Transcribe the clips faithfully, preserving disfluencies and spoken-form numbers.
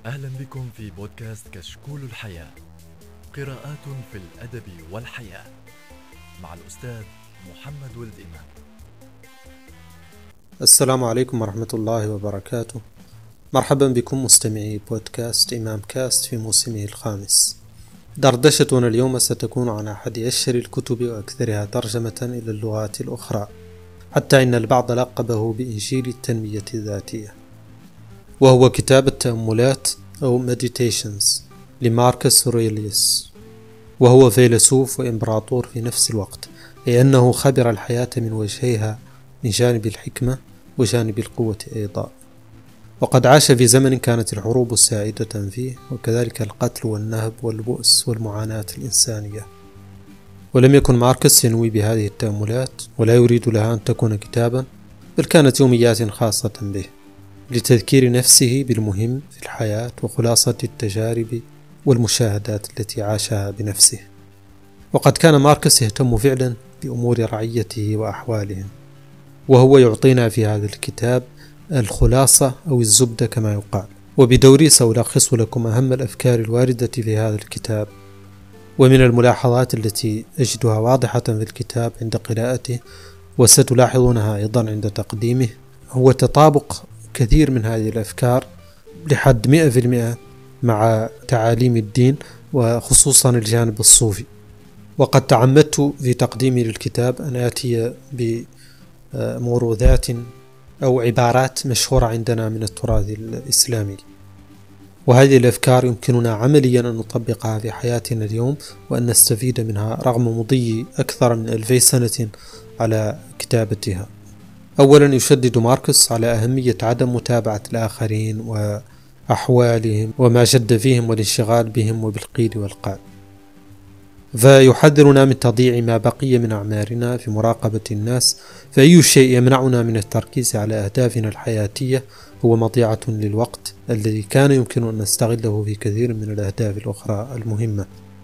أهلا بكم في بودكاست كشكول الحياة، قراءات في الأدب والحياة مع الأستاذ محمد ولد إمام. السلام عليكم ورحمة الله وبركاته. مرحبا بكم مستمعي بودكاست إمام كاست في موسمه الخامس. دردشتنا اليوم ستكون عن أحد أشهر الكتب وأكثرها ترجمة إلى اللغات الأخرى، حتى إن البعض لقبه بإنجيل التنمية الذاتية، وهو كتاب التأملات أو Meditations لماركوس أوريليوس، وهو فيلسوف وإمبراطور في نفس الوقت، لأنه خبر الحياة من وجهيها، من جانب الحكمة وجانب القوة أيضا. وقد عاش في زمن كانت الحروب سائدة فيه، وكذلك القتل والنهب والبؤس والمعاناة الإنسانية. ولم يكن ماركوس ينوي بهذه التأملات ولا يريد لها أن تكون كتابا، بل كانت يوميات خاصة به لتذكير نفسه بالمهم في الحياة وخلاصة التجارب والمشاهدات التي عاشها بنفسه. وقد كان ماركوس يهتم فعلا بأمور رعيته وأحوالهم، وهو يعطينا في هذا الكتاب الخلاصة أو الزبدة كما يقال. وبدوري سألخص لكم أهم الأفكار الواردة في هذا الكتاب. ومن الملاحظات التي أجدها واضحة في الكتاب عند قراءته، وستلاحظونها أيضا عند تقديمه، هو تطابق كثير من هذه الأفكار لحد مئة في المئة مع تعاليم الدين، وخصوصا الجانب الصوفي. وقد تعمدت في تقديمي للكتاب أن آتي بموروثات أو عبارات مشهورة عندنا من التراث الإسلامي، وهذه الأفكار يمكننا عمليا أن نطبقها في حياتنا اليوم وأن نستفيد منها رغم مضي أكثر من ألفي سنة على كتابتها. أولا، يشدد ماركوس على أهمية عدم متابعة الآخرين وأحوالهم وما جد فيهم والانشغال بهم وبالقيل والقال، فيحذرنا من تضييع ما بقي من أعمارنا في مراقبة الناس، فأي شيء يمنعنا من التركيز على أهدافنا الحياتية هو مضيعة للوقت الذي كان يمكن أن نستغله في كثير من الأهداف الأخرى المهمة.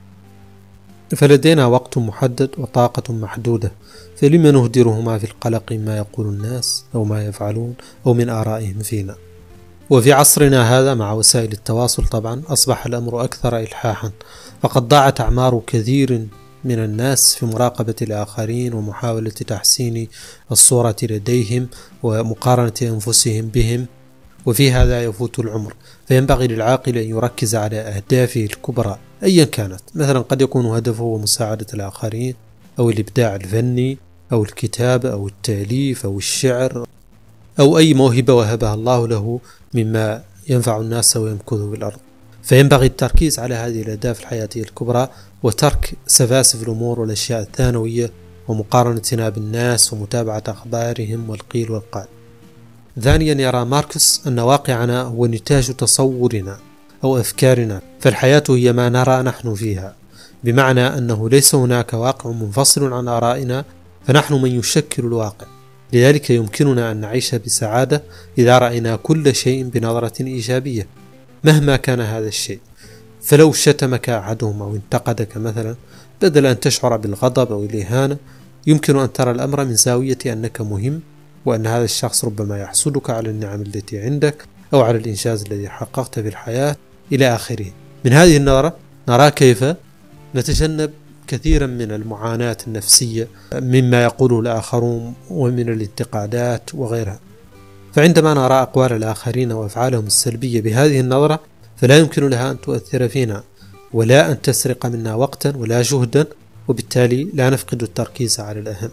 فلدينا وقت محدد وطاقة محدودة، فلما نهدرهما في القلق ما يقول الناس أو ما يفعلون أو من آرائهم فينا؟ وفي عصرنا هذا مع وسائل التواصل طبعا أصبح الأمر أكثر إلحاحا، فقد ضاعت أعمار كثير من الناس في مراقبة الآخرين ومحاولة تحسين الصورة لديهم ومقارنة أنفسهم بهم، وفي هذا يفوت العمر. فينبغي للعاقل أن يركز على أهدافه الكبرى أيا كانت. مثلا قد يكون هدفه مساعدة الآخرين أو الإبداع الفني أو الكتابة أو التأليف أو الشعر أو أي موهبة وهبها الله له مما ينفع الناس ويمكث في الأرض. فينبغي التركيز على هذه الأهداف الحياتية الكبرى، وترك سفاسف الأمور والأشياء الثانوية ومقارنتنا بالناس ومتابعة أخبارهم والقيل والقال. ثانيا، يرى ماركوس أن واقعنا هو نتاج تصورنا أو أفكارنا، فالحياة هي ما نرى نحن فيها، بمعنى أنه ليس هناك واقع منفصل عن آرائنا، فنحن من يشكل الواقع. لذلك يمكننا أن نعيش بسعادة إذا رأينا كل شيء بنظرة إيجابية مهما كان هذا الشيء. فلو شتمك أحدهم أو انتقدك مثلا، بدل أن تشعر بالغضب أو الإهانة، يمكن أن ترى الأمر من زاوية أنك مهم، وأن هذا الشخص ربما يحسدك على النعم التي عندك أو على الإنجاز الذي حققته في الحياة إلى آخره. من هذه النظرة نرى كيف نتجنب كثيرا من المعاناة النفسية مما يقوله الآخرون ومن الانتقادات وغيرها. فعندما نرى أقوال الآخرين وأفعالهم السلبية بهذه النظرة، فلا يمكن لها أن تؤثر فينا ولا أن تسرق منا وقتا ولا جهدا، وبالتالي لا نفقد التركيز على الأهم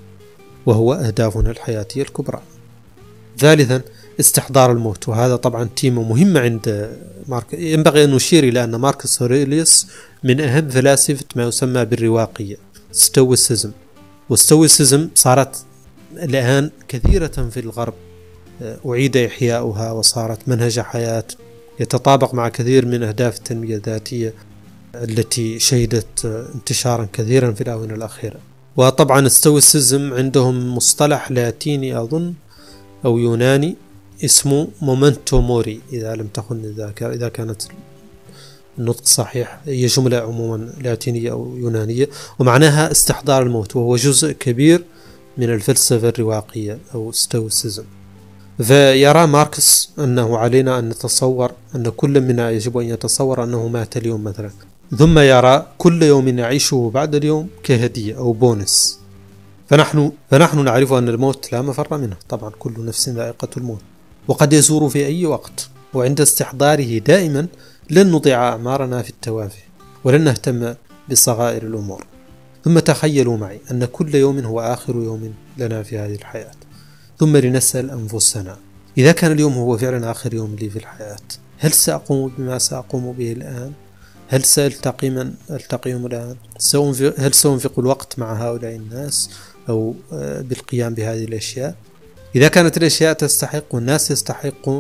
وهو أهدافنا الحياتية الكبرى. ثالثا، استحضار الموت، وهذا طبعا تيمة مهمة عند ماركوس. ينبغي أن نشير إلى أن ماركوس أوريليوس من أهم فلاسفة ما يسمى بالرواقية، ستويسيزم. والستويسيزم صارت الآن كثيرة في الغرب، أعيد إحياؤها وصارت منهج حياة يتطابق مع كثير من أهداف التنمية الذاتية التي شهدت انتشارا كثيرا في الآونة الأخيرة. وطبعا الستويسيزم عندهم مصطلح لاتيني أظن أو يوناني اسمه مومنتو موري، إذا لم تخن الذاكرة، إذا كانت النطق صحيح. هي جملة عموما لاتينية أو يونانية، ومعناها استحضار الموت، وهو جزء كبير من الفلسفة الرواقية أو ستويسيزم. فيرى ماركس أنه علينا أن نتصور أن كل منا يجب أن يتصور أنه مات اليوم مثلا، ثم يرى كل يوم يعيشه بعد اليوم كهدية أو بونس. فنحن, فنحن نعرف أن الموت لا مفر منه، طبعا كل نفس ذائقة الموت، وقد يزور في أي وقت، وعند استحضاره دائما لن نضيع أعمارنا في التوافه ولن نهتم بصغائر الأمور. ثم تخيلوا معي أن كل يوم هو آخر يوم لنا في هذه الحياة، ثم لنسأل أنفسنا إذا كان اليوم هو فعلا آخر يوم لي في الحياة، هل سأقوم بما سأقوم به الآن؟ هل سألتقي من ألتقيهم الآن؟ هل سأنفق الوقت مع هؤلاء الناس أو بالقيام بهذه الأشياء؟ إذا كانت الأشياء تستحق والناس يستحقون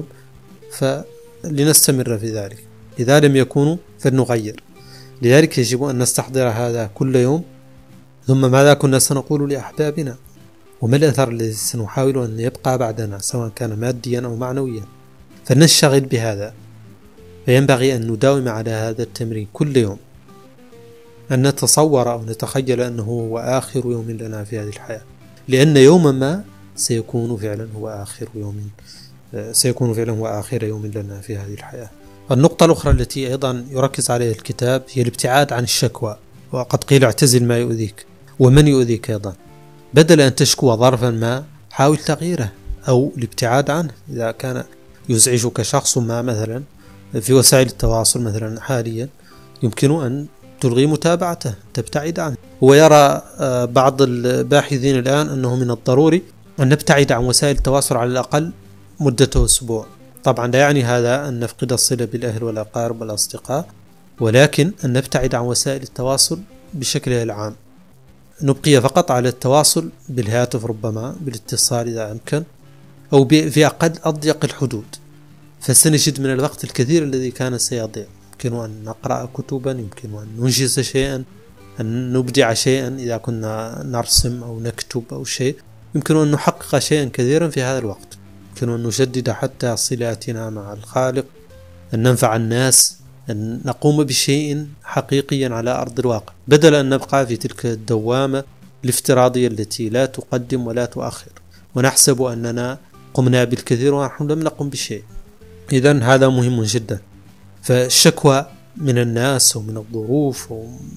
فلنستمر في ذلك، إذا لم يكونوا فلنغير. لذلك يجب أن نستحضر هذا كل يوم. ثم ماذا كنا سنقول لأحبابنا؟ وما الأثر الذي سنحاول أن يبقى بعدنا سواء كان ماديا أو معنويا؟ فنشتغل بهذا. فينبغي أن نداوم على هذا التمرين كل يوم، أن نتصور أو نتخيل أنه هو آخر يوم لنا في هذه الحياة، لأن يوما ما سيكون فعلا هو آخر يوم سيكون فعلا هو آخر يوم لنا في هذه الحياة. النقطة الأخرى التي أيضا يركز عليها الكتاب هي الابتعاد عن الشكوى. وقد قيل اعتزل ما يؤذيك ومن يؤذيك أيضا. بدل أن تشكو ظرفا ما حاول تغييره أو الابتعاد عنه. إذا كان يزعجك شخص ما مثلا في وسائل التواصل مثلا حاليا، يمكن أن تلغي متابعته، تبتعد عنه. ويرى بعض الباحثين الآن أنه من الضروري أن نبتعد عن وسائل التواصل على الأقل مدته أسبوع. طبعا لا يعني هذا أن نفقد الصلة بالأهل والأقارب والأصدقاء، ولكن أن نبتعد عن وسائل التواصل بشكلها العام، نبقي فقط على التواصل بالهاتف، ربما بالاتصال إذا أمكن، أو في أقل أضيق الحدود. فسنجد من الوقت الكثير الذي كان سيضيع. يمكن أن نقرأ كتبا، يمكن أن ننجز شيئا، أن نبدع شيئا إذا كنا نرسم أو نكتب أو شيء، يمكن أن نحقق شيئا كثيرا في هذا الوقت. يمكن أن نجدد حتى صلاتنا مع الخالق، أن ننفع الناس، أن نقوم بشيء حقيقيا على أرض الواقع، بدل أن نبقى في تلك الدوامة الافتراضية التي لا تقدم ولا تؤخر، ونحسب أننا قمنا بالكثير ونحن لم نقم بشيء. إذن هذا مهم جدا. فالشكوى من الناس ومن الظروف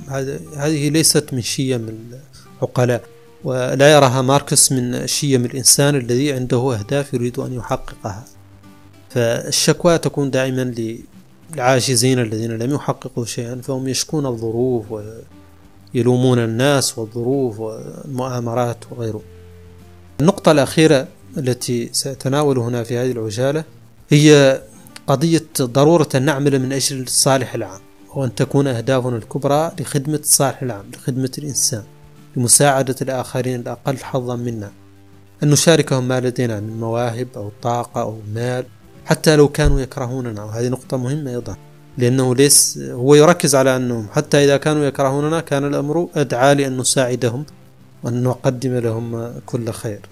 هذه ليست من شيم العقلاء، ولا يراها ماركس من شيم الإنسان الذي عنده أهداف يريد أن يحققها. فالشكوى تكون دائما للعاجزين الذين لم يحققوا شيئا، فهم يشكون الظروف ويلومون الناس والظروف والمؤامرات وغيره. النقطة الأخيرة التي سأتناول هنا في هذه العجالة هي قضية ضرورة أن نعمل من أجل الصالح العام، وأن تكون أهدافنا الكبرى لخدمة الصالح العام، لخدمة الإنسان، لمساعدة الآخرين الأقل حظا منا، أن نشاركهم ما لدينا من مواهب أو طاقة أو مال، حتى لو كانوا يكرهوننا. وهذه نقطة مهمة أيضا، لأنه ليس هو يركز على أنهم حتى إذا كانوا يكرهوننا كان الأمر أدعى لأن نساعدهم وأن نقدم لهم كل خير،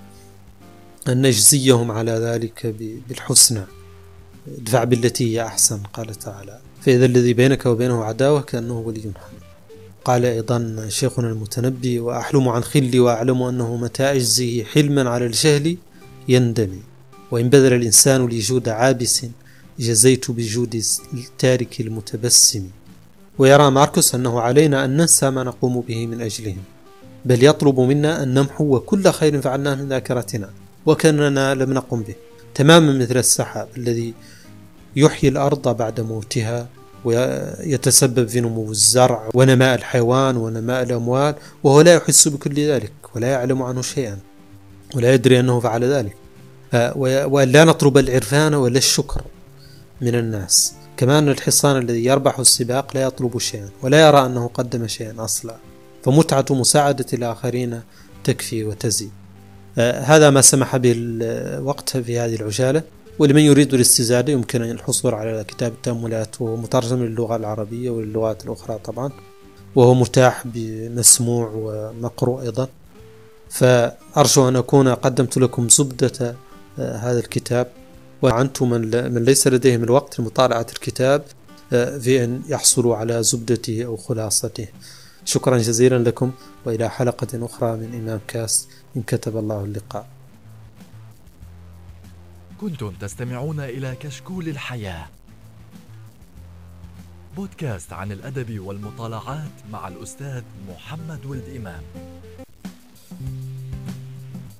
أن نجزيهم على ذلك بالحسنى. ادفع بالتي هي أحسن، قال تعالى: فإذا الذي بينك وبينه عداوة كأنه ولي حميم. قال أيضا شيخنا المتنبي: وأحلم عن خلي وأعلم أنه متى أجزيه حلما على الجهل يندمي، وإن بذل الإنسان لي جود عابس جزيت بجود التارك المتبسم. ويرى ماركوس أنه علينا أن ننسى ما نقوم به من أجلهم، بل يطلب منا أن نمحو كل خير فعلناه من ذاكرتنا وكأننا لم نقم به، تماما مثل السحاب الذي يحيي الأرض بعد موتها ويتسبب في نمو الزرع ونماء الحيوان ونماء الأموال، وهو لا يحس بكل ذلك ولا يعلم عنه شيئا ولا يدري أنه فعل ذلك. وأن لا نطلب العرفان ولا الشكر من الناس. كمان الحصان الذي يربح السباق لا يطلب شيئا ولا يرى أنه قدم شيئا أصلا، فمتعة مساعدة الآخرين تكفي وتزيد. هذا ما سمح به الوقت في هذه العجالة. ولمن يريد الاستزادة يمكن أن الحصول على كتاب التأملات، وهو مترجم للغة العربية وللغات الأخرى طبعا، وهو متاح بمسموع ومقروء أيضا. فأرجو أن أكون قدمت لكم زبدة هذا الكتاب، وأنتم من ليس لديهم الوقت لمطالعة الكتاب في أن يحصلوا على زبدته أو خلاصته. شكرا جزيلا لكم، وإلى حلقة أخرى من إمام كاست إن كتب الله اللقاء. كنتم تستمعون إلى كشكول الحياة، بودكاست عن الأدب والمطالعات مع الأستاذ محمد ولد إمام.